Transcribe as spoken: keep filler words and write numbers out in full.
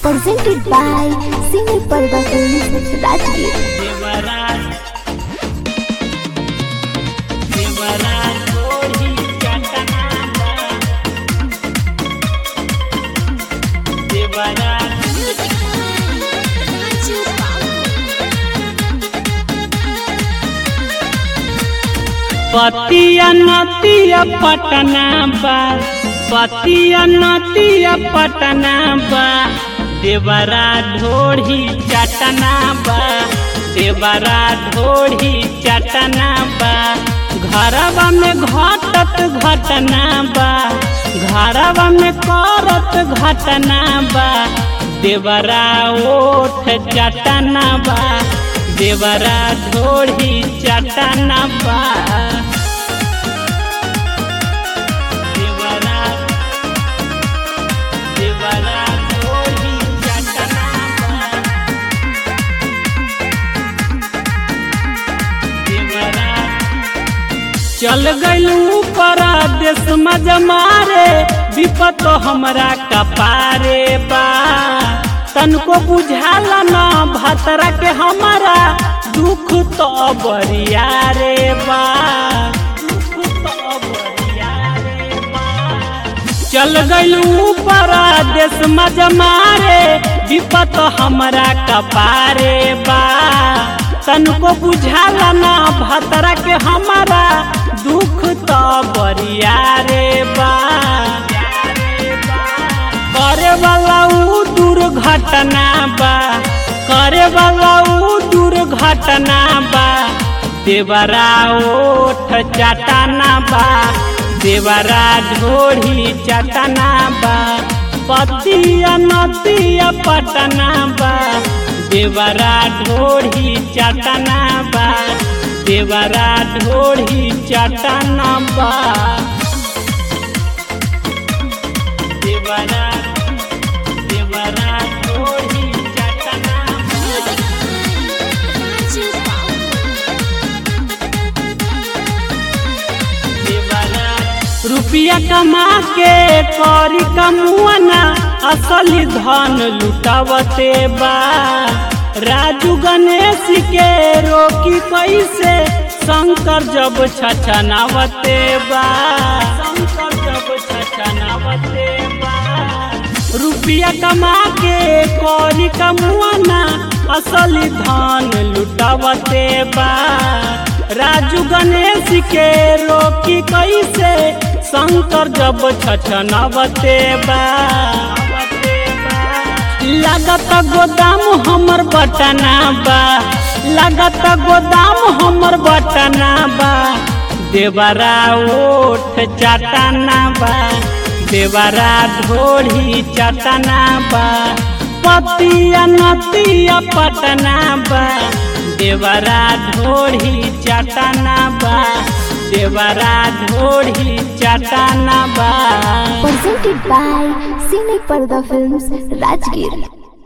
presented by Singer Parda Films, Rajgir. Devraj Devraj गोरी चटनांदा देवराज पतिया नतिया पटना बा पतिया नतिया पटना बा देवरा ढोढ़ी चटना बा देवरा ढोढ़ी चटना बा घरवा में घटत घटना बा घरवा में करत घटना बा देवरा ओठ चटना बा देवरा ढोढ़ी चटना बा देवरा देवरा ढोढ़ी चटना बा देवरा चल गइलू परदेस मजमारे विपत हमरा कपारे बा तनको बुझाला ना भतरा के हमारा दुख तो बरिया रे बा दुख तो बरिया रे बा चल गइलू परदेस मजमारे विपत हमरा कपारे बा तनको बुझाला ना भतरा के हमारा दुख तो बरिया रे बा करे वाला ऊ दुर्घटना बा करे वाला ऊ दुर्घटना बा देवरा ओठ चटना बा देवरा ढोढ़ी चटना बा पतिया नतिया पटना बा देवरा ढोढ़ी चटना बा देवरा ढोढ़ी चटना बा देवरा देवरा ढोढ़ी चटना देवरा रुपया कमा के करी कमुआना असली धन लुटावते बा राजू गणेश के रोकी कैसे शंकर जब छछनावते बा शंकर जब छछनावते बा रुपया कमा के करी कमुआना असली धन लुटावते बा राजू गणेश के रोकी कैसे शंकर जब छछनावते बा लागत गोदाम हमर बटना बा लागत गोदाम हमर बटना बा देवरा ओठ चटना बा देवरा ढोढ़ी चटना बा पतिया नतिया पटना बा देवरा ढोढ़ी चटना बा देवरा ढोढ़ी चटना बा Presented by Singer Parda Films, Rajgir.